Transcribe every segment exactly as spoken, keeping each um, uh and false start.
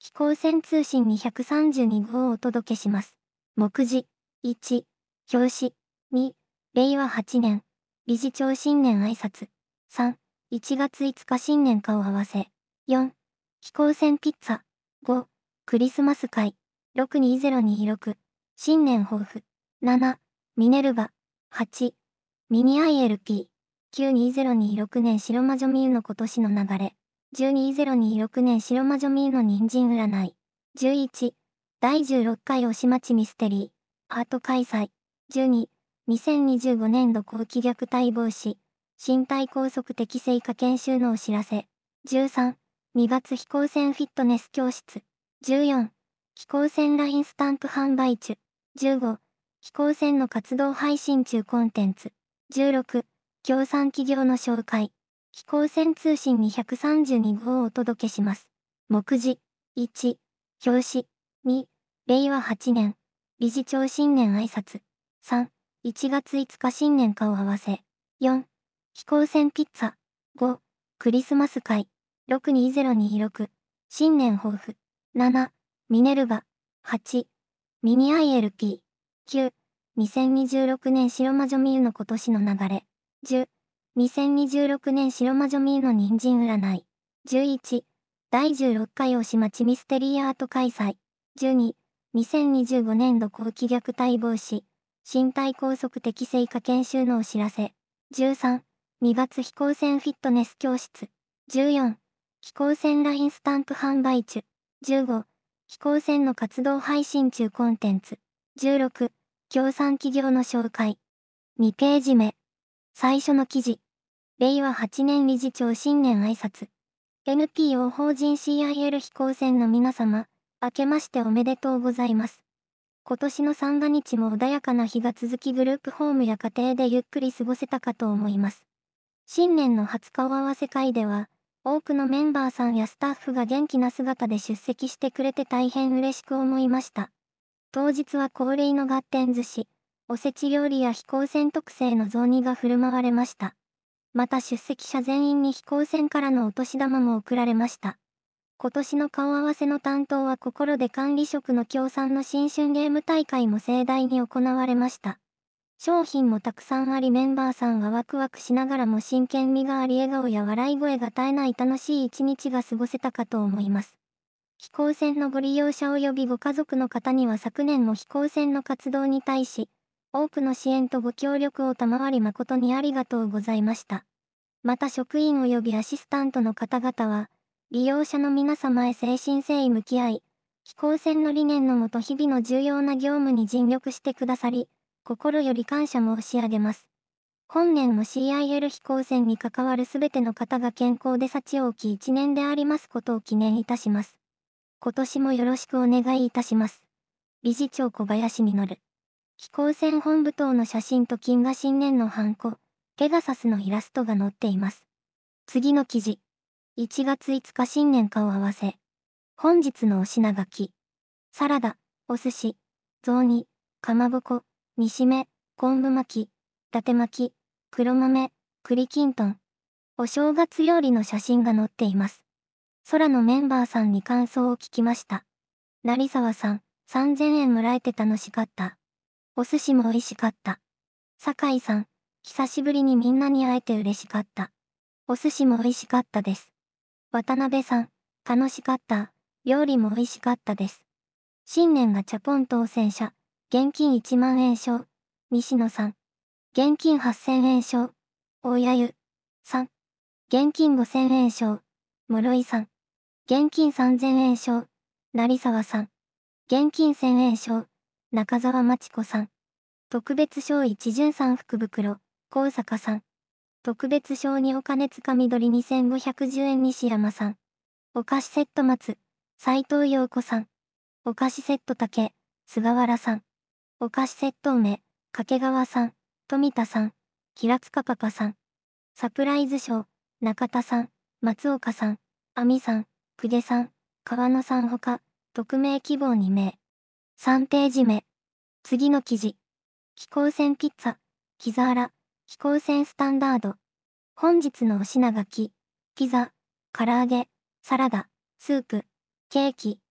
飛行船通信にひゃくさんじゅうに号をお届けします。目次。いち、表紙。に、れいわはちねん、理事長新年挨拶。さん、いちがついつか新年顔合わせ。よん、飛行船ピッツァ。ご、クリスマス会。ろくにせんにじゅうろく、新年抱負。なな、ミネルヴァ。はち、ミニ アイエルピー。きゅうにせんにじゅうろく年白魔女ミユの今年の流れ。じゅうにせんにじゅうろく年白魔女ミユの人参占い。じゅういち、だいじゅうろっかい押し町ミステリー、アート開催。じゅうに、にせんにじゅうご年度後期虐待防止、身体拘束適正化研修のお知らせ。じゅうさん、にがつ飛行船フィットネス教室。じゅうよん、飛行船 ライン スタンプ販売中。じゅうご、飛行船の活動配信中コンテンツ。じゅうろく、協賛企業の紹介。飛行船通信にひゃくさんじゅうに号をお届けします。目次。いち、表紙。に、れいわはち年、理事長新年挨拶。さん、いちがついつか新年顔合わせ。よん、飛行船ピッツァ。ご、クリスマス会。ろくにせんにじゅうろく、新年抱負。なな、ミネルヴァ。はち、ミニ アイエルピー。きゅう、にせんにじゅうろく年白魔女ミユの今年の流れ。じゅう、にせんにじゅうろく年白魔女ミユの人参占い。じゅういち、だいじゅうろっかい押し町ミステリーアート開催。じゅうに、にせんにじゅうご年度後期虐待防止、身体拘束適正化研修のお知らせ。じゅうさん、にがつ飛行船フィットネス教室。じゅうよん、飛行船 ライン スタンプ販売中。じゅうご、飛行船の活動配信中コンテンツ。じゅうろく、協賛企業の紹介。にページ目。最初の記事。れいわはち年理事長新年挨拶。エヌピーオー 法人 シーアイエル 飛行船の皆様、明けましておめでとうございます。今年の三が日も穏やかな日が続きグループホームや家庭でゆっくり過ごせたかと思います。新年の初顔合わせ会では、多くのメンバーさんやスタッフが元気な姿で出席してくれて大変嬉しく思いました。当日は恒例のガッテン寿司、おせち料理や飛行船特製の雑煮が振る舞われました。また出席者全員に飛行船からのお年玉も贈られました。今年の顔合わせの担当は心で管理職の協賛の新春ゲーム大会も盛大に行われました。商品もたくさんありメンバーさんはワクワクしながらも真剣味があり笑顔や笑い声が絶えない楽しい一日が過ごせたかと思います。飛行船のご利用者及びご家族の方には昨年も飛行船の活動に対し、多くの支援とご協力を賜り誠にありがとうございました。また職員及びアシスタントの方々は、利用者の皆様へ誠心誠意向き合い、飛行船の理念のもと日々の重要な業務に尽力してくださり、心より感謝申し上げます。本年も シーアイエル 飛行船に関わるすべての方が健康で幸多き一年でありますことを記念いたします。今年もよろしくお願いいたします。理事長小林実。飛行船本部等の写真と金河新年のハンコ、ペガサスのイラストが載っています。次の記事。いちがついつか新年顔合わせ。本日のお品書き。サラダ、お寿司、雑煮、かまぼこ、煮しめ、昆布巻き、伊達巻き、黒豆、栗きんとん。お正月料理の写真が載っています。空のメンバーさんに感想を聞きました。成沢さん、さんぜんえんもらえて楽しかった。お寿司も美味しかった。酒井さん、久しぶりにみんなに会えて嬉しかった。お寿司も美味しかったです。渡辺さん、楽しかった。料理も美味しかったです。新年ガチャポン当選者、現金いちまん円賞。西野さん、現金はっせんえん賞。大谷湯さん、現金ごせんえん賞。室井さん、現金さんぜんえん賞。成沢さん、現金せんえん賞。中澤真知子さん、特別賞一巡さん福袋。高坂さん、特別賞にお金つかみ取りにせんごひゃくじゅうえん西山さん。お菓子セット松、斉藤陽子さん。お菓子セット竹、菅原さん。お菓子セット梅、掛川さん。富田さん、平塚パパさん。サプライズ賞、中田さん、松岡さん、亜美さん、久下さん、川野さんほか、匿名希望に名。さんページ目。次の記事。飛行船ピッツァ、木ザーラ、飛行船スタンダード。本日のお品書き、ピザ、唐揚げ、サラダ、スープ、ケーキ、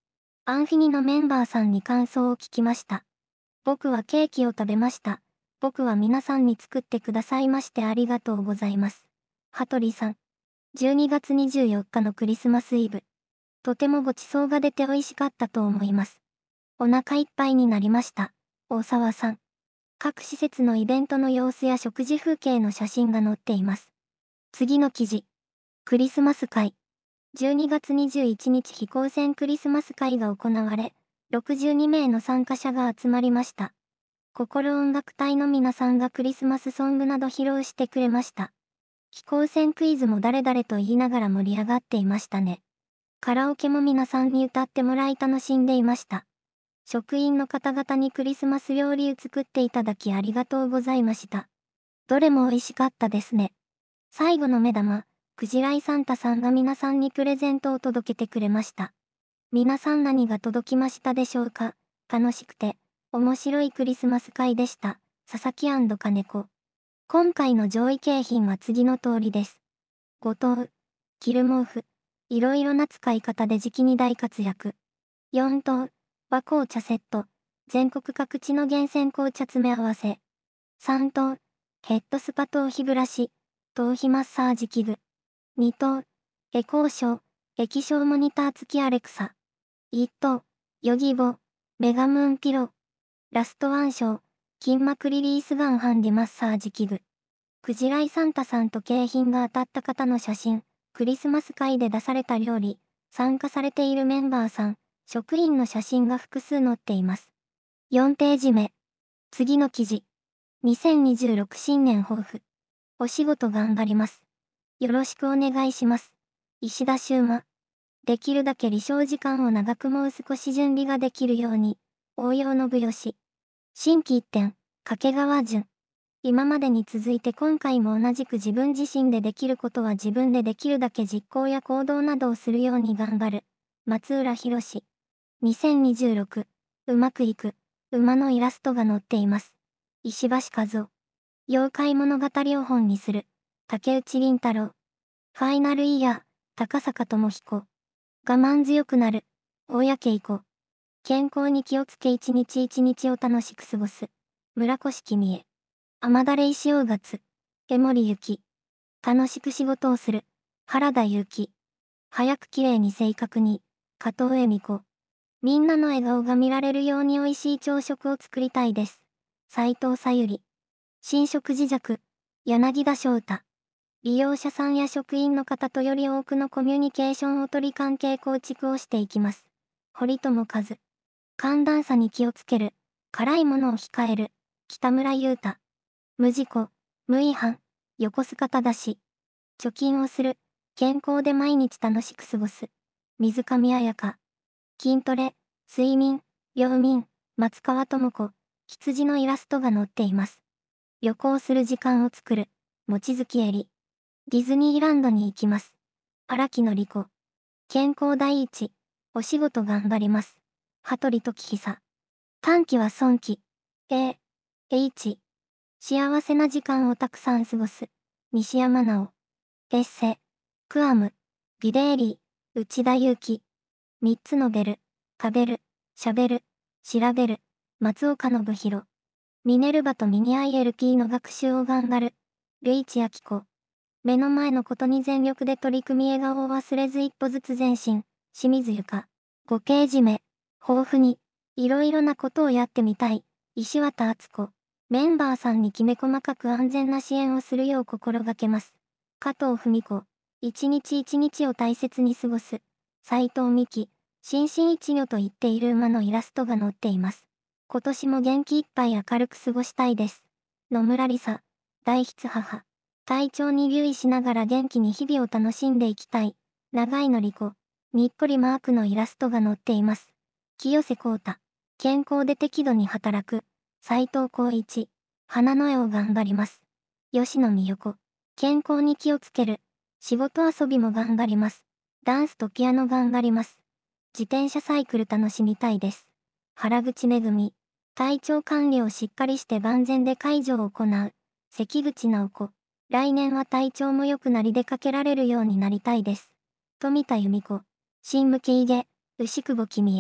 アンフィニのメンバーさんに感想を聞きました。僕はケーキを食べました。僕は皆さんに作ってくださいましてありがとうございます。羽鳥さん。じゅうにがつにじゅうよっかのクリスマスイブ。とてもごちそうが出て美味しかったと思います。お腹いっぱいになりました。大沢さん。各施設のイベントの様子や食事風景の写真が載っています。次の記事。クリスマス会。じゅうにがつにじゅういちにち飛行船クリスマス会が行われ、ろくじゅうにめいの参加者が集まりました。心音楽隊の皆さんがクリスマスソングなど披露してくれました。飛行船クイズも誰々と言いながら盛り上がっていましたね。カラオケも皆さんに歌ってもらい楽しんでいました。職員の方々にクリスマス料理を作っていただきありがとうございました。どれも美味しかったですね。最後の目玉、クジライサンタさんが皆さんにプレゼントを届けてくれました。皆さん何が届きましたでしょうか。楽しくて、面白いクリスマス会でした。佐々木金子。今回の上位景品は次の通りです。五等、着る毛布。いろいろな使い方で時期に大活躍。四等、和紅茶セット。全国各地の厳選紅茶詰め合わせ。三等、ヘッドスパ頭皮ブラシ。頭皮マッサージ器具。二等、エコーショー。液晶モニター付きアレクサ。一等、ヨギボ。メガムーンピロー。ラストワン賞。筋膜リリースガンハンディマッサージ器具。クジライサンタさんと景品が当たった方の写真。クリスマス会で出された料理。参加されているメンバーさん。職員の写真が複数載っています。よんページ目。次の記事。にせんにじゅうろく新年抱負。お仕事頑張ります。よろしくお願いします。石田修馬。できるだけ離床時間を長くもう少し準備ができるように。応用信義。心機一転、掛川淳。今までに続いて今回も同じく自分自身でできることは自分でできるだけ実行や行動などをするように頑張る。松浦博。にせんにじゅうろく、うまくいく、馬のイラストが載っています。石橋和夫。妖怪物語を本にする。竹内凛太郎。ファイナルイヤー、高坂智彦。我慢強くなる。大谷恵子。健康に気をつけ一日一日を楽しく過ごす。村越君へ。甘だれ石尾月。江森ゆき。楽しく仕事をする。原田祐希。早く綺麗に正確に。加藤恵美子。みんなの笑顔が見られるように美味しい朝食を作りたいです。斉藤さゆり。新食自弱。柳田翔太。利用者さんや職員の方とより多くのコミュニケーションを取り関係構築をしていきます。堀友和。寒暖差に気をつける。辛いものを控える。北村優太。無事故、無違反、横須賀正し。貯金をする。健康で毎日楽しく過ごす。水上彩香。筋トレ、睡眠、病眠、松川智子。羊のイラストが載っています。旅行する時間を作る。望月絵里。ディズニーランドに行きます。荒木のり子。健康第一。お仕事頑張ります。羽鳥時久。短期は損期。A、H。幸せな時間をたくさん過ごす。西山直。エッセ。クアム。ビデーリー。内田祐樹。三つのベル。食べる。喋る。調べる。松岡信弘。ミネルヴァとミニ アイエルティー の学習を頑張る。類地明子。目の前のことに全力で取り組み笑顔を忘れず一歩ずつ前進。清水ゆか。ごページ目。豊富に。いろいろなことをやってみたい。石渡敦子。メンバーさんにきめ細かく安全な支援をするよう心がけます。加藤文子。一日一日を大切に過ごす。斉藤美希。心身一如と言っている馬のイラストが載っています。今年も元気いっぱい明るく過ごしたいです。野村梨沙。大筆母。体調に留意しながら元気に日々を楽しんでいきたい。長井のり子。にっこりマークのイラストが載っています。清瀬幸太。健康で適度に働く。斉藤浩一。花の絵を頑張ります。吉野美代子。健康に気をつける。仕事遊びも頑張ります。ダンスとピアノ頑張ります。自転車サイクル楽しみたいです。原口めぐみ。体調管理をしっかりして万全で介助を行う。関口直子。来年は体調も良くなり出かけられるようになりたいです。富田由美子。新向け家。牛久保君へ。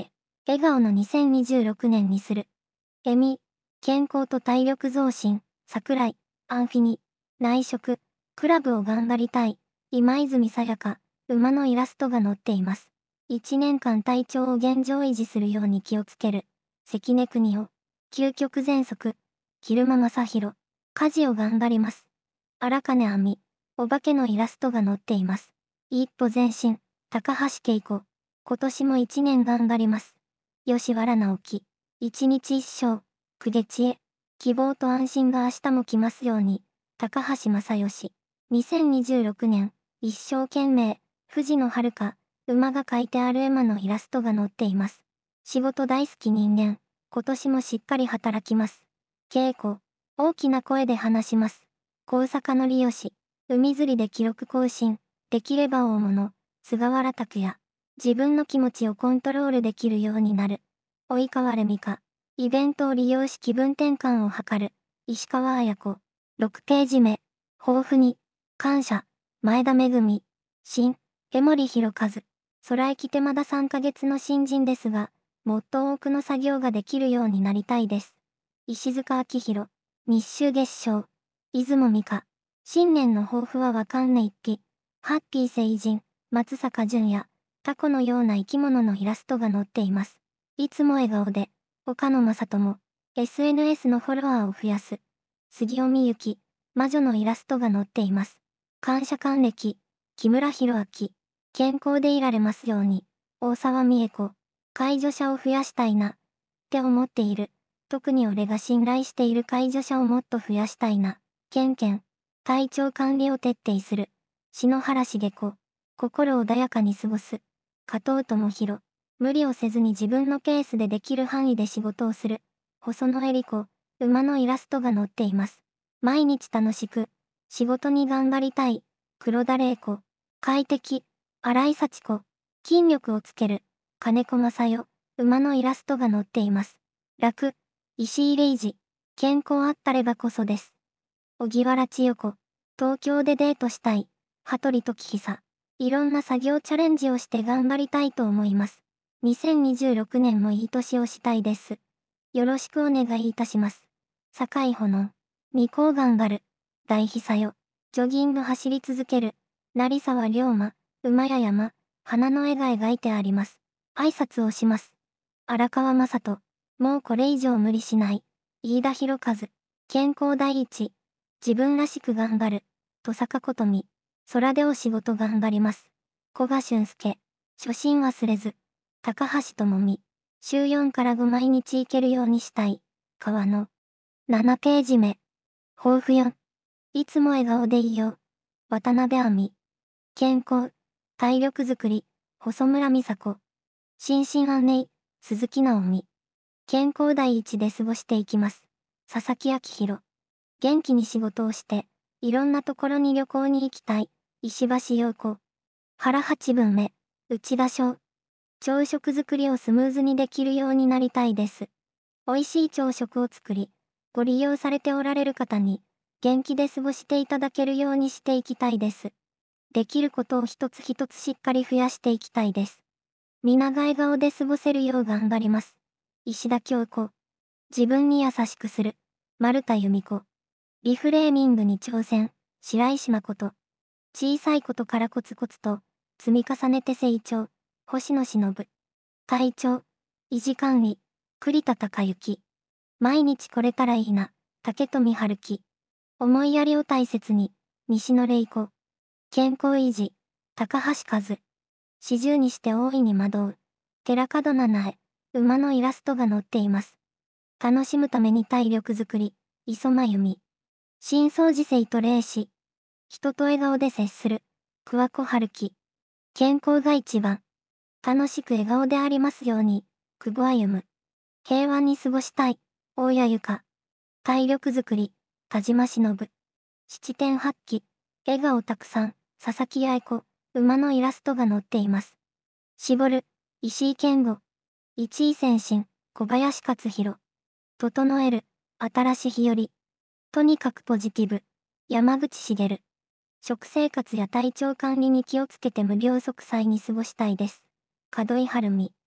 笑顔のにせんにじゅうろくねんにする。えみ、健康と体力増進、桜井、アンフィニ、内職、クラブを頑張りたい、今泉さやか、馬のイラストが載っています。いちねんかん体調を現状維持するように気をつける。関根国夫、究極全速、昼間正宏、家事を頑張ります。荒金亜美、お化けのイラストが載っています。一歩前進、高橋恵子、今年もいちねん頑張ります。吉原直樹、一日一生、公家知恵、希望と安心が明日も来ますように、高橋正義、にせんにじゅうろくねん、一生懸命、藤野遥、馬が描いてある絵馬のイラストが載っています。仕事大好き人間、今年もしっかり働きます。稽古、大きな声で話します。高坂のりよし、海釣りで記録更新、できれば大物、菅原拓也、自分の気持ちをコントロールできるようになる。及川レミカ、イベントを利用し気分転換を図る。石川綾子、ろくページ目、豊富に、感謝、前田めぐみ、新、江森弘和、空駅手まださんかげつの新人ですが、もっと多くの作業ができるようになりたいです。石塚明宏、日週月賞、出雲美香、新年の抱負はわかんね一匹、ハッピー成人、松坂淳也、タコのような生き物のイラストが載っています。いつも笑顔で、岡野正智、エスエヌエス のフォロワーを増やす。杉尾美幸、魔女のイラストが載っています。感謝還暦、木村博明、健康でいられますように、大沢美恵子、介助者を増やしたいな、って思っている。特に俺が信頼している介助者をもっと増やしたいな。ケンケン、体調管理を徹底する。篠原茂子、心穏やかに過ごす。加藤智弘、無理をせずに自分のペースでできる範囲で仕事をする。細野恵里子、馬のイラストが載っています。毎日楽しく、仕事に頑張りたい。黒田玲子、快適、新井幸子、筋力をつける。金子正代、馬のイラストが載っています。楽、石井玲二、健康あったればこそです。小木原千代子、東京でデートしたい。羽鳥時久、いろんな作業チャレンジをして頑張りたいと思います。にせんにじゅうろくねんもいい年をしたいです。よろしくお願いいたします。坂井ほのん、二校頑張る。大久よ、ジョギング走り続ける。成沢龍馬、馬や山、花の絵が描いてあります。挨拶をします。荒川雅人、もうこれ以上無理しない。飯田博和、健康第一。自分らしく頑張る。戸坂琴美、空でお仕事頑張ります。古賀俊介、初心忘れず。高橋智美、週よんからご毎日行けるようにしたい。川野、ななページ目。抱負よん。いつも笑顔でいいよ。渡辺亜美、健康、体力づくり。細村美佐子、心身安寧。鈴木直美、健康第一で過ごしていきます。佐々木明宏、元気に仕事をして、いろんなところに旅行に行きたい。石橋陽子、腹八分目、内田翔、朝食作りをスムーズにできるようになりたいです。美味しい朝食を作り、ご利用されておられる方に、元気で過ごしていただけるようにしていきたいです。できることを一つ一つしっかり増やしていきたいです。皆が笑顔で過ごせるよう頑張ります。石田京子、自分に優しくする。丸田由美子、リフレーミングに挑戦。白石誠、小さいことからコツコツと積み重ねて成長。星野忍、体調、維持管理。栗田孝之、毎日これたらいいな。竹富春樹、思いやりを大切に。西野玲子、健康維持。高橋和、四十にして大いに惑う。寺門七重、馬のイラストが載っています。楽しむために体力づくり。磯真由美、深層自生と霊視。人と笑顔で接する。桑子春樹、健康が一番。楽しく笑顔でありますように。久保歩、平和に過ごしたい。大谷由香、体力づくり。田島忍、七点発揮。笑顔たくさん。佐々木愛子、馬のイラストが載っています。絞る。石井健吾、一位先進。小林克弘、整える。新し日和、とにかくポジティブ。山口茂、食生活や体調管理に気をつけて無病息災に過ごしたいです。門井晴美、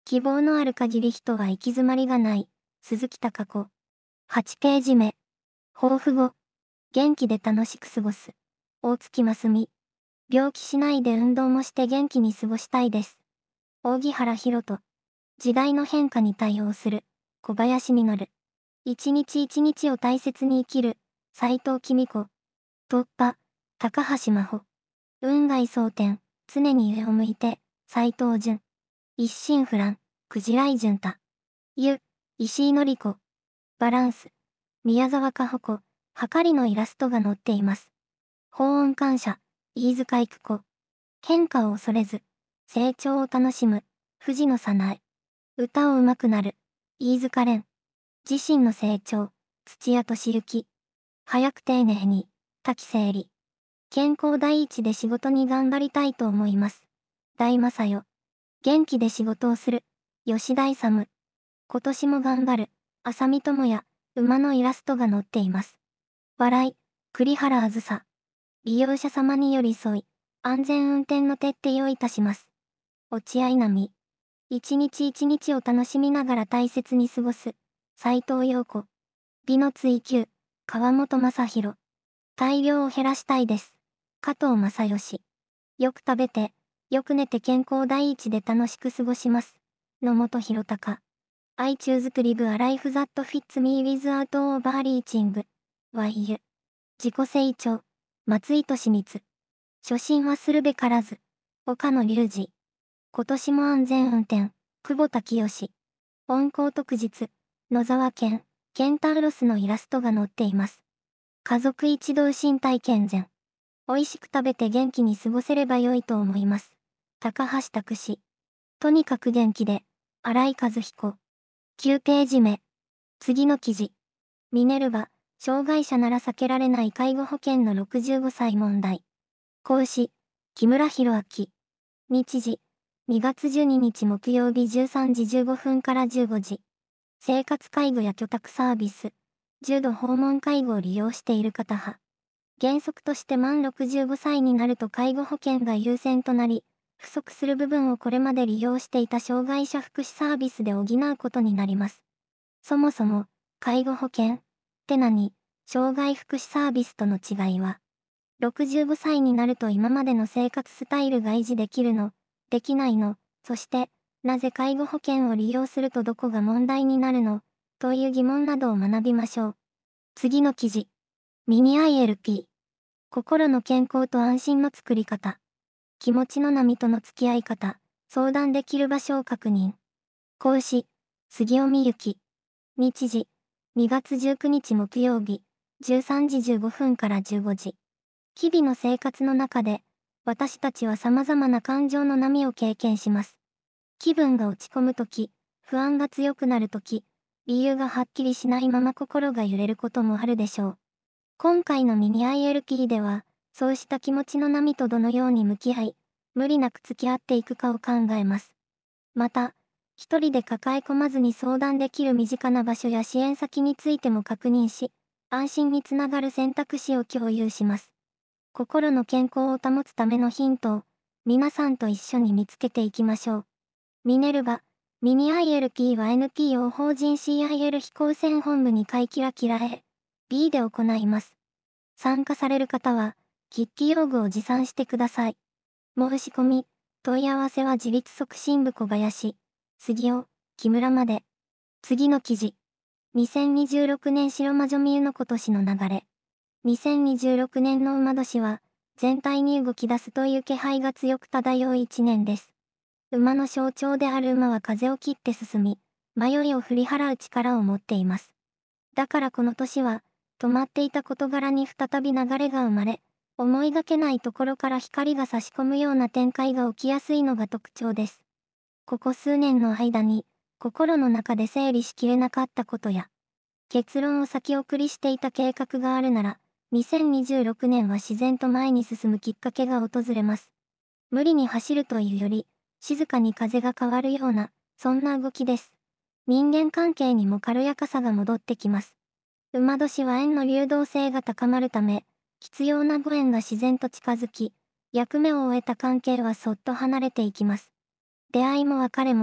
希望のある限り人は行き詰まりがない。鈴木貴子。はちページ目。抱負後。元気で楽しく過ごす。大月真澄。病気しないで運動もして元気に過ごしたいです。扇原博人。時代の変化に対応する。小林実。一日一日を大切に生きる。斉藤公子。突破。高橋真帆。運外蒼天。常に上を向いて。斉藤淳。一心不乱。クジライ潤太。ゆ。石井紀子。バランス。宮沢かほ子。はかりのイラストが載っています。法音感謝。飯塚育子。変化を恐れず。成長を楽しむ。藤野早苗。歌を上手くなる。飯塚蓮。自身の成長。土屋敏之。早く丁寧に。滝整理。健康第一で仕事に頑張りたいと思います。大正代。元気で仕事をする。吉田勇。今年も頑張る。浅見智也。馬のイラストが載っています。笑い。栗原あずさ。利用者様に寄り添い、安全運転の徹底をいたします。落合波。一日一日を楽しみながら大切に過ごす。斉藤陽子。美の追求。川本正宏。大量を減らしたいです。加藤正義。よく食べて、よく寝て健康第一で楽しく過ごします。野本博隆。I choose to live a life that fits me without overreaching. ワイユ。自己成長。松井俊光。初心はするべからず。岡野隆二。今年も安全運転。久保田清。温厚特実。野沢健。ケンタウロスのイラストが載っています。家族一同身体健全。美味しく食べて元気に過ごせれば良いと思います。高橋拓司。とにかく元気で。新井和彦。きゅうページ目。次の記事。ミネルヴァ。障害者なら避けられない介護保険のろくじゅうごさい問題。講師。木村博明。日時。にがつじゅうににち木曜日じゅうさんじじゅうごふんからじゅうごじ。生活介護や居宅サービス。重度訪問介護を利用している方派。原則として満ろくじゅうごさいになると介護保険が優先となり、不足する部分をこれまで利用していた障害者福祉サービスで補うことになります。そもそも、介護保険って何？障害福祉サービスとの違いは、ろくじゅうごさいになると今までの生活スタイルが維持できるの？できないの？そして、なぜ介護保険を利用するとどこが問題になるの？という疑問などを学びましょう。次の記事。ミニ アイエルピー。心の健康と安心の作り方。気持ちの波との付き合い方。相談できる場所を確認。講師。杉尾美幸。日時。にがつじゅうくにち木曜日。じゅうさんじじゅうごふんからじゅうごじ。日々の生活の中で、私たちは様々な感情の波を経験します。気分が落ち込むとき、不安が強くなるとき、理由がはっきりしないまま心が揺れることもあるでしょう。今回のミニ アイエルピー では、そうした気持ちの波とどのように向き合い、無理なく付き合っていくかを考えます。また、一人で抱え込まずに相談できる身近な場所や支援先についても確認し、安心につながる選択肢を共有します。心の健康を保つためのヒントを、皆さんと一緒に見つけていきましょう。ミネルヴァ、ミニ アイエルピー は エヌピーオー 法人 シーアイエル 非公選本部に会キラキラ A、B で行います。参加される方は、筆記用具を持参してください。申し込み、問い合わせは自立促進部小林、杉尾、木村まで。次の記事。にせんにじゅうろくねん白魔女みゆの今年の流れ。にせんにじゅうろくねんの馬年は、全体に動き出すという気配が強く漂う一年です。馬の象徴である馬は風を切って進み、迷いを振り払う力を持っています。だからこの年は、止まっていた事柄に再び流れが生まれ、思いがけないところから光が差し込むような展開が起きやすいのが特徴です。ここ数年の間に、心の中で整理しきれなかったことや、結論を先送りしていた計画があるなら、にせんにじゅうろくねんは自然と前に進むきっかけが訪れます。無理に走るというより、静かに風が変わるような、そんな動きです。人間関係にも軽やかさが戻ってきます。馬年は縁の流動性が高まるため、必要なご縁が自然と近づき、役目を終えた関係はそっと離れていきます。出会いも別れも、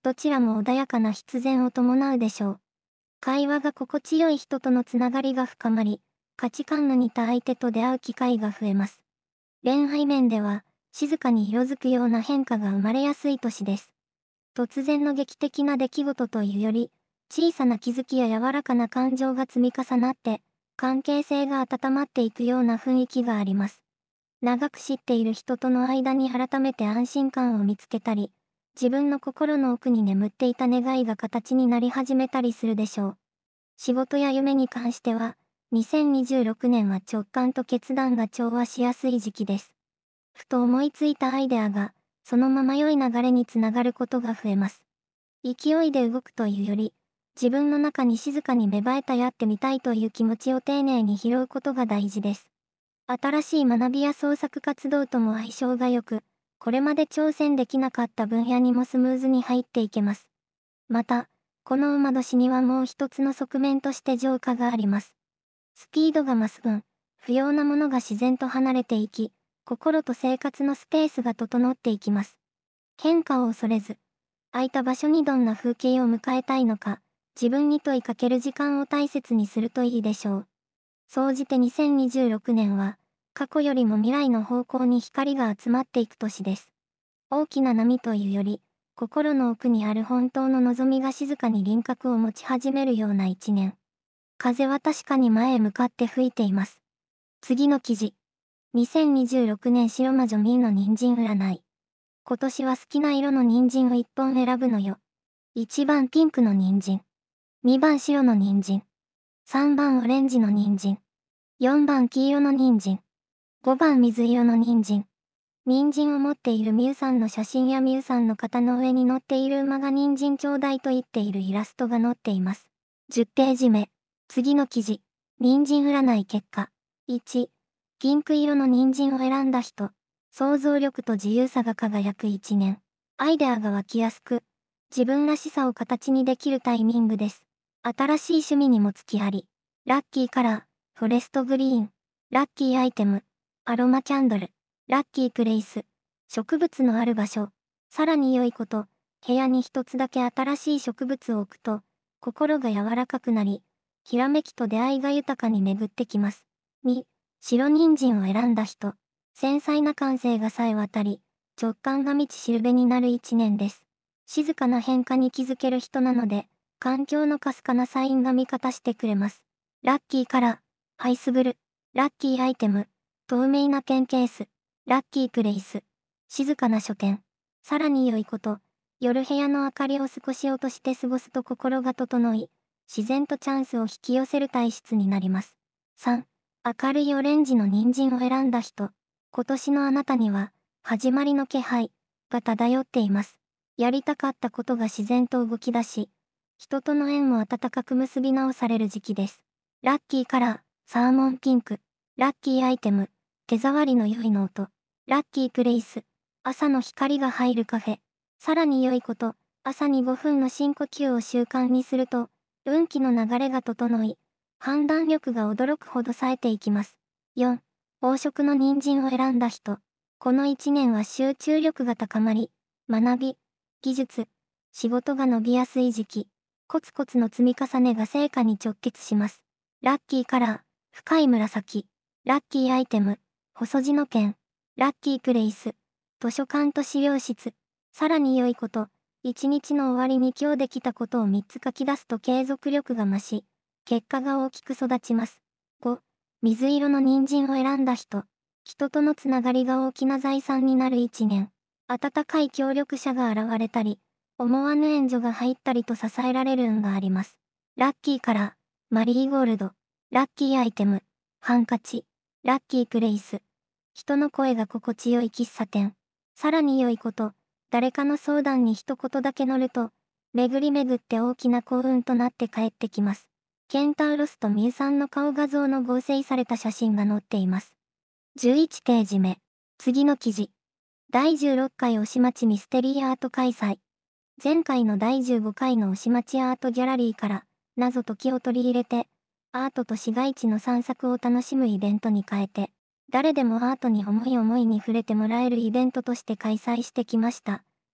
どちらも穏やかな必然を伴うでしょう。会話が心地よい人とのつながりが深まり、価値観の似た相手と出会う機会が増えます。恋愛面では、静かに色づくような変化が生まれやすい年です。突然の劇的な出来事というより、小さな気づきや柔らかな感情が積み重なって、関係性が温まっていくような雰囲気があります。長く知っている人との間に改めて安心感を見つけたり、自分の心の奥に眠っていた願いが形になり始めたりするでしょう。仕事や夢に関しては、にせんにじゅうろくねんは直感と決断が調和しやすい時期です。ふと思いついたアイデアが、そのまま良い流れにつながることが増えます。勢いで動くというより、自分の中に静かに芽生えたやってみたいという気持ちを丁寧に拾うことが大事です。新しい学びや創作活動とも相性が良く、これまで挑戦できなかった分野にもスムーズに入っていけます。また、この馬年にはもう一つの側面として浄化があります。スピードが増す分、不要なものが自然と離れていき、心と生活のスペースが整っていきます。変化を恐れず、空いた場所にどんな風景を迎えたいのか、自分に問いかける時間を大切にするといいでしょう。総じてにせんにじゅうろくねんは、過去よりも未来の方向に光が集まっていく年です。大きな波というより、心の奥にある本当の望みが静かに輪郭を持ち始めるような一年。風は確かに前へ向かって吹いています。次の記事。にせんにじゅうろくねん白魔女ミーの人参占い。今年は好きな色の人参をいっぽん選ぶのよ。いちばんピンクの人参。にばん白の人参。さんばんオレンジの人参。よんばん黄色の人参。ごばん水色の人参。人参を持っているみゆさんの写真やみゆさんの肩の上に乗っている馬が人参ちょうだいと言っているイラストが載っています。じゅうページ目。次の記事。人参占い結果。いち、ピンク色の人参を選んだ人。想像力と自由さが輝くいちねん。アイデアが湧きやすく、自分らしさを形にできるタイミングです。新しい趣味にも付きあり。ラッキーカラー、フォレストグリーン。ラッキーアイテム、アロマキャンドル。ラッキープレイス。植物のある場所。さらに良いこと、部屋に一つだけ新しい植物を置くと、心が柔らかくなり、ひらめきと出会いが豊かに巡ってきます。に、白人参を選んだ人。繊細な感性がさえ渡り、直感が満ちしるべになる一年です。静かな変化に気づける人なので、環境のかすかなサインが味方してくれます。ラッキーカラー、アイスブル。ラッキーアイテム、透明なペンケース。ラッキープレイス。静かな書店。さらに良いこと、夜部屋の明かりを少し落として過ごすと心が整い、自然とチャンスを引き寄せる体質になります。さん、明るいオレンジの人参を選んだ人。今年のあなたには、始まりの気配が漂っています。やりたかったことが自然と動き出し、人との縁を温かく結び直される時期です。ラッキーカラー、サーモンピンク。ラッキーアイテム、手触りの良いノート。ラッキープレイス。朝の光が入るカフェ。さらに良いこと、朝にごふんの深呼吸を習慣にすると、運気の流れが整い、判断力が驚くほど冴えていきます。よん、黄色の人参を選んだ人。この一年は集中力が高まり、学び、技術、仕事が伸びやすい時期。コツコツの積み重ねが成果に直結します。ラッキーカラー、深い紫。ラッキーアイテム、細字のペン。ラッキープレイス。図書館と資料室。さらに良いこと、一日の終わりに今日できたことをみっつ書き出すと継続力が増し、結果が大きく育ちます。ご、水色の人参を選んだ人。人とのつながりが大きな財産になる一年。温かい協力者が現れたり、思わぬ援助が入ったりと支えられる運があります。ラッキーカラー、マリーゴールド。ラッキーアイテム、ハンカチ。ラッキープレイス。人の声が心地よい喫茶店。さらに良いこと、誰かの相談に一言だけ乗ると、巡り巡って大きな幸運となって帰ってきます。ケンタウロスとミユさんの顔画像の合成された写真が載っています。じゅういちページ目。次の記事。だいじゅうろっかい押し町ミステリーアート開催。前回のだいじゅうごかいの押し町アートギャラリーから、謎解きを取り入れて、アートと市街地の散策を楽しむイベントに変えて、誰でもアートに思い思いに触れてもらえるイベントとして開催してきました。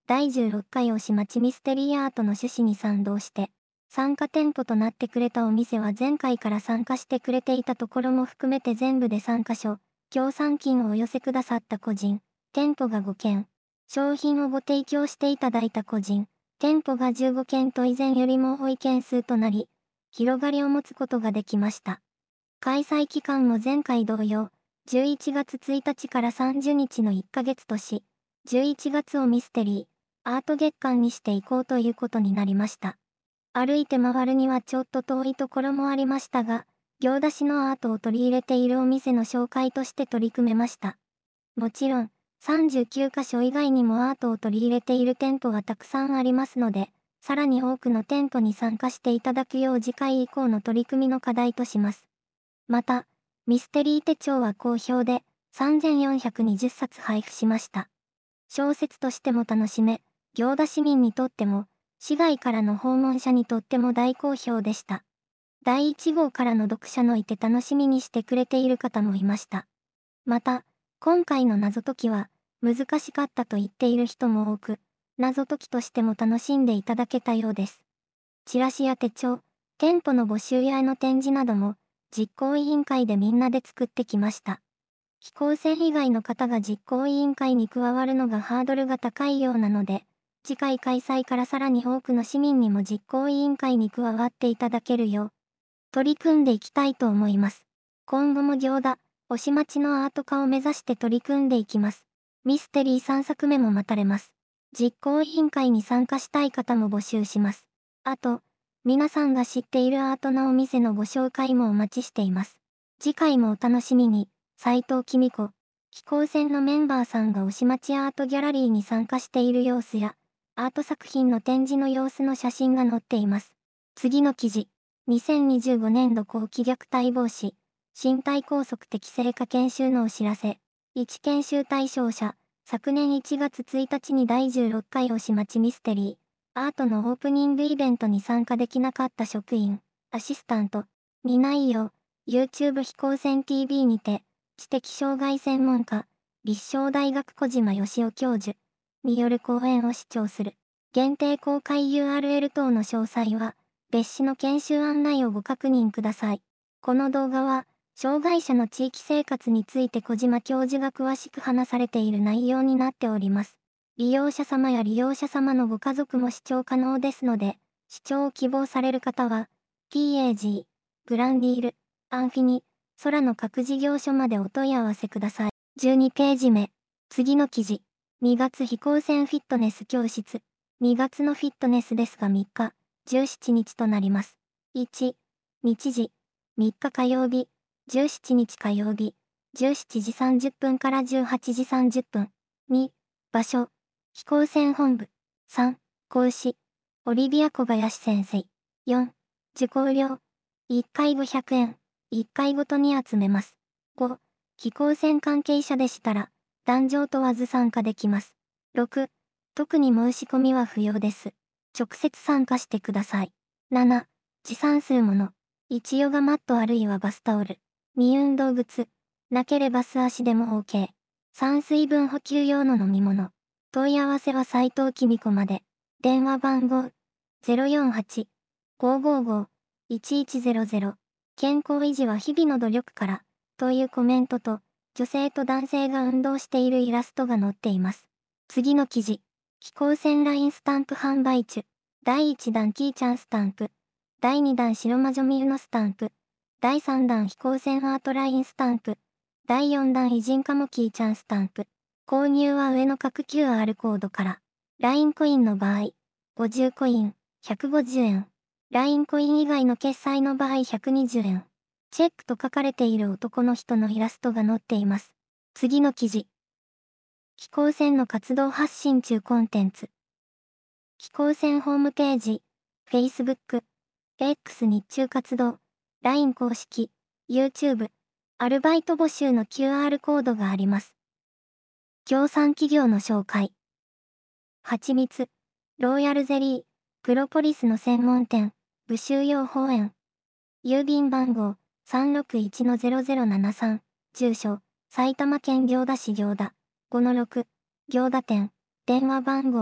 だいじゅうろっかい推し町ミステリーアートの趣旨に賛同して、参加店舗となってくれたお店は前回から参加してくれていたところも含めて全部でさんかしょ、協賛金をお寄せくださった個人、店舗がごけん、商品をご提供していただいた個人、店舗がじゅうごけんと以前よりも多い件数となり、広がりを持つことができました。開催期間も前回同様、じゅういちがつついたちからさんじゅうにちのいっかげつとし、じゅういちがつをミステリー、アート月間にしていこうということになりました。歩いて回るにはちょっと遠いところもありましたが、行田市のアートを取り入れているお店の紹介として取り組めました。もちろん、さんじゅうきゅうかしょ以外にもアートを取り入れている店舗はたくさんありますので、さらに多くの店舗に参加していただくよう次回以降の取り組みの課題とします。また、ミステリー手帳は好評でさんぜんよんひゃくにじゅっさつ配布しました。小説としても楽しめ、行田市民にとっても、市外からの訪問者にとっても大好評でした。だいいちごうからの読者のいて楽しみにしてくれている方もいました。また、今回の謎解きは、難しかったと言っている人も多く、謎解きとしても楽しんでいただけたようです。チラシや手帳、店舗の募集や絵の展示なども、実行委員会でみんなで作ってきました。非公選以外の方が実行委員会に加わるのがハードルが高いようなので、次回開催からさらに多くの市民にも実行委員会に加わっていただけるよう、取り組んでいきたいと思います。今後も行田、推し町のアート化を目指して取り組んでいきます。ミステリーさんさくめも待たれます。実行委員会に参加したい方も募集します。あと、皆さんが知っているアートなお店のご紹介もお待ちしています。次回もお楽しみに。斉藤きみ子、非公選のメンバーさんが推し町アートギャラリーに参加している様子や、アート作品の展示の様子の写真が載っています。次の記事、にせんにじゅうごねんど後期虐待防止、身体拘束適正化研修のお知らせ。いち研修対象者、昨年いちがつついたちにだいじゅうろっかい推し町ミステリー、アートのオープニングイベントに参加できなかった職員、アシスタント、に内容、YouTube 非公選 ティーブイ にて、知的障害専門家、立正大学小島よしお教授による講演を視聴する。限定公開 ユーアールエル 等の詳細は、別紙の研修案内をご確認ください。この動画は、障害者の地域生活について小島教授が詳しく話されている内容になっております。利用者様や利用者様のご家族も視聴可能ですので、視聴を希望される方は、ピーエージー、グランディール、アンフィニ、空の各事業所までお問い合わせください。じゅうにページ目。次の記事。にがつ非公選フィットネス教室。にがつのフィットネスですがみっか、じゅうしちにちとなります。いち、日時。みっか火曜日、じゅうしちにち火曜日、じゅうしちじさんじゅっぷんからじゅうはちじさんじゅっぷん。に、場所。非公選本部。さん、講師。オリビア小林先生。よん、受講料。いっかいごひゃくえん。いっかいごとに集めます。ご、非公選関係者でしたら、男女問わず参加できます。ろく、特に申し込みは不要です。直接参加してください。なな、持参するもの。いちヨガマットあるいはバスタオル。に運動靴。なければ素足でも OK。さん水分補給用の飲み物。問い合わせは斉藤きみ子まで。電話番号 ゼロよんはち ごーごーごー いちいちゼロゼロ。健康維持は日々の努力から、というコメントと、女性と男性が運動しているイラストが載っています。次の記事。非公選ラインスタンプ販売中。だいいちだんキーちゃんスタンプ。だいにだん白魔女ミルのスタンプ。だいさんだん非公選アートラインスタンプ。だいよんだん偉人カモキーちゃんスタンプ。購入は上の各 キューアール コードから。ライン コインの場合、ごじゅうコイン、ひゃくごじゅうえん。ライン コイン以外の決済の場合ひゃくにじゅうえん。チェックと書かれている男の人のイラストが載っています。次の記事。非公選の活動発信中コンテンツ。非公選ホームページ、Facebook、X 日中活動、ライン 公式、YouTube、アルバイト募集の キューアール コードがあります。協賛企業の紹介。はちみつ、ローヤルゼリー、プロポリスの専門店、武州用法園。郵便番号 さんろくいちのゼロゼロななさん、住所、埼玉県行田市行田、ごのろく、行田店、電話番号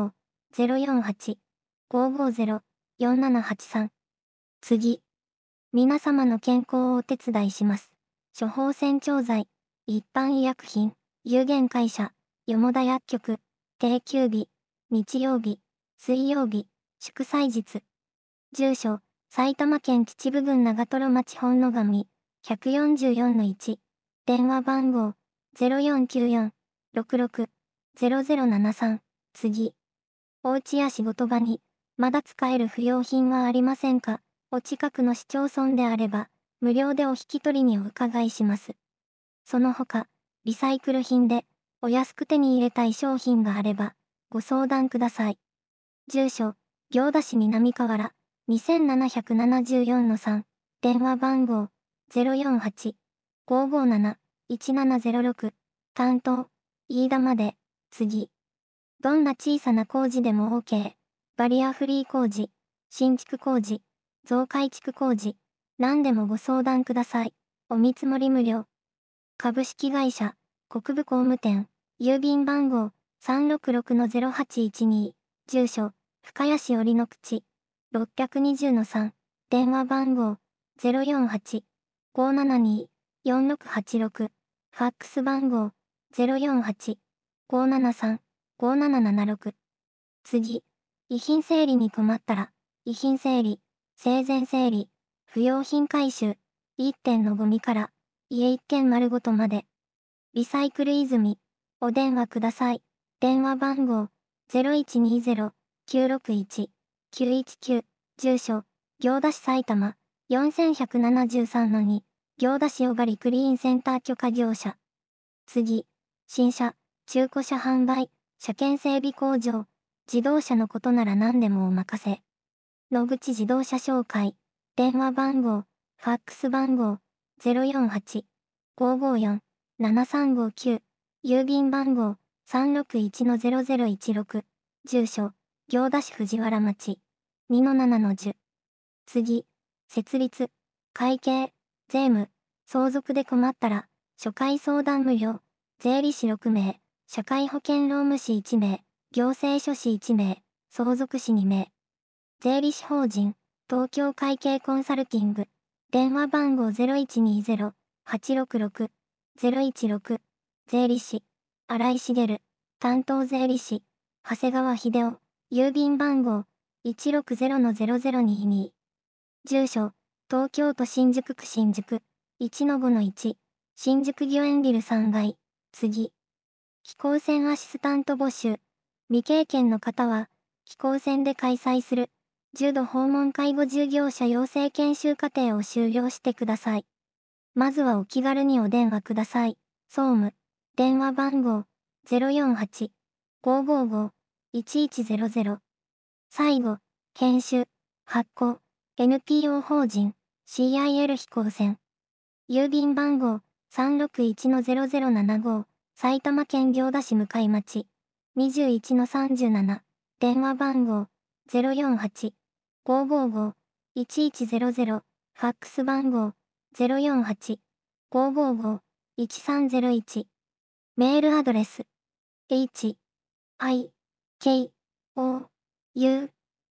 ゼロよんはち、ごーごーゼロ、よんななはちさん。次。皆様の健康をお手伝いします。処方箋調剤、一般医薬品、有限会社、よもだ薬局、定休日、日曜日、水曜日、祝祭日。住所、埼玉県秩父郡長瀞町本野上、ひゃくよんじゅうよんのいち。電話番号、ゼロよんきゅうよん、ろくろく、ゼロゼロななさん。次。お家や仕事場に、まだ使える不要品はありませんか？お近くの市町村であれば、無料でお引き取りにお伺いします。その他、リサイクル品で、お安く手に入れたい商品があれば、ご相談ください。住所、行田市南河原、にせんななひゃくななじゅうよんのさん。電話番号、ゼロよんはち、ごーごーなな、いちななゼロろく。担当、飯田まで、次。どんな小さな工事でも OK。バリアフリー工事、新築工事、増改築工事、何でもご相談ください。お見積もり無料。株式会社、国分工務店、郵便番号、さんろくろくのゼロはちいちに。住所、深谷市折の口、ろっぴゃくにじゅうのさん。電話番号、ゼロよんはち、ごーななに、よんろくはちろく。ファックス番号、ゼロよんはち、ごーななさん、ごーななななろく。次。遺品整理に困ったら、遺品整理、生前整理、不要品回収、一点のゴミから、家一軒丸ごとまで。リサイクル泉、お電話ください。電話番号、ゼロいちにゼロ、きゅうろくいち、きゅういちきゅう。住所、行田市埼玉、よんせんひゃくななじゅうさんのに。行田市小狩クリーンセンター許可業者。次。新車、中古車販売、車検整備工場、自動車のことなら何でもお任せ。野口自動車紹介。電話番号、ファックス番号、ゼロよんはち、ごーごーよん、ななさんごきゅう。郵便番号、さんろくいちのゼロゼロいちろく。住所、行田市藤原町、にのななのじゅう。次。設立、会計、税務、相続で困ったら、初回相談無料、税理士ろくめい、社会保険労務士いちめい、行政書士いちめい、相続士にめい。税理士法人、東京会計コンサルティング。電話番号 ゼロいちにゼロ、はちろくろく、ゼロいちろく。税理士、新井茂。担当税理士、長谷川秀夫。郵便番号、いちろくゼロのゼロゼロにに。住所、東京都新宿区新宿、いちのごのいち。新宿御苑ビルさんがい。次。飛行船アシスタント募集。未経験の方は、飛行船で開催する、重度訪問介護従業者養成研修課程を修了してください。まずはお気軽にお電話ください。総務。電話番号、ゼロよんはち、ごーごーごー、いちいちゼロゼロ。最後、研修、発行、エヌピーオー 法人、シーアイエル 飛行船。郵便番号、さんろくいちのゼロゼロななご。埼玉県行田市向町、にじゅういちのさんじゅうなな。電話番号、ゼロよんはち、ごーごーごー、いちいちゼロゼロ。ファックス番号、ゼロよんはち、ごーごーごー、いちさんゼロいち。メールアドレス、h, i, k, o, u,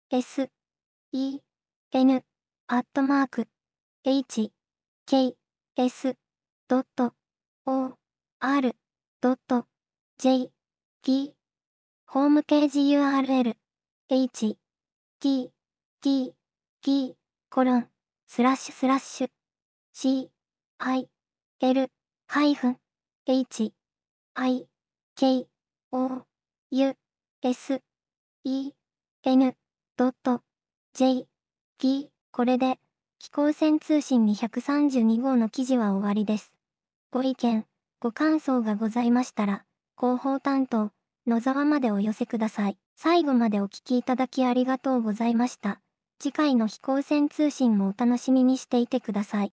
s, e, n, アットマーク、h, k, s, ドット、o, r, ドット、j, p。ホームページ ユーアールエル、h, t, t, p, コロン、スラッシュスラッシュ、c, i, l, ハイフン、h, i, k, o, u, s, e, n, ドット、j, p。これで、飛行船通信にひゃくさんじゅうに号の記事は終わりです。ご意見、ご感想がございましたら、広報担当、野沢までお寄せください。最後までお聞きいただきありがとうございました。次回の飛行船通信もお楽しみにしていてください。